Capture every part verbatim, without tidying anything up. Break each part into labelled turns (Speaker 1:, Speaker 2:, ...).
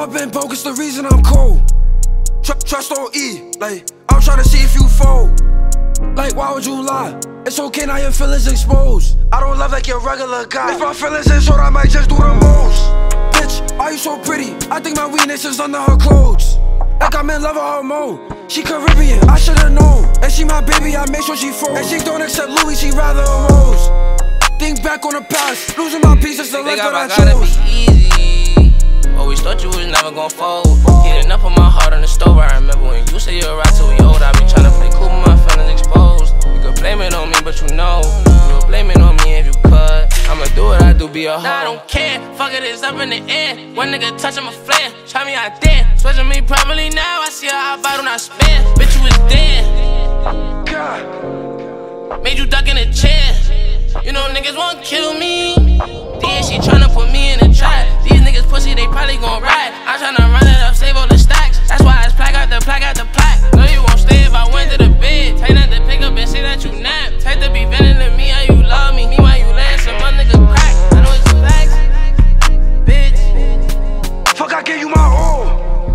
Speaker 1: I've been broke, it's the reason I'm cold. Tr trust on E, like, I'm tryna see if you fold. Like, why would you lie? It's okay, now your feelings exposed. I don't love like your regular guy. If my feelings is short, I might just do the most. Bitch, why you so pretty? I think my weakness is under her clothes. Like I'm in love with her mode. She Caribbean, I should've known. And she my baby, I make sure she folds. And she don't accept Louis, she rather a rose. Think back on the past, losing my peace is the life that I chose.
Speaker 2: Be easy. Always thought you was never gon' fold. Heating up on my heart on the stove. I remember when you said you were right till we old. I be tryna play cool, but my feelings exposed. You could blame it on me, but you know you would blame it on me if you could. I'ma do what I do, be a hoe. Nah, I don't care, fuck it, it's up in the air. One nigga touch, I'ma flare. Try me out there, switching me properly now. I see how I fight when I spin. Bitch, you was dead. God. Made you duck in a chair. You know niggas won't kill me. Then she tryna put me in a trap. These niggas pussy, they probably gon' ride. I'm tryna run it up, save all the stacks. That's why it's plaque out the plaque out the plaque. No, you won't stay if I went to the bed. Take that to pick up and say that you nap. Take to be venting to me how you love me. Me while you land some other nigga crack. I know it's facts, bitch.
Speaker 1: Fuck, I gave you my all.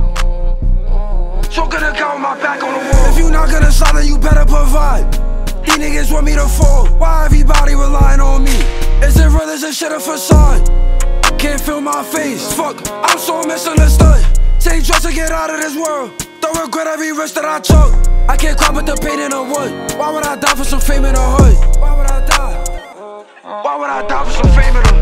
Speaker 1: So gonna count my back on the wall. If you not gonna slide, then you better provide. These niggas want me to fall. Why everybody relying on me? Is it real? Is this shit a facade? Can't feel my face. Fuck, I'm so misunderstood. Take drugs to get out of this world. Don't regret every risk that I took. I can't cry with the pain in the wood. Why would I die for some fame in the hood? Why would I die? Why would I die for some fame in the hood?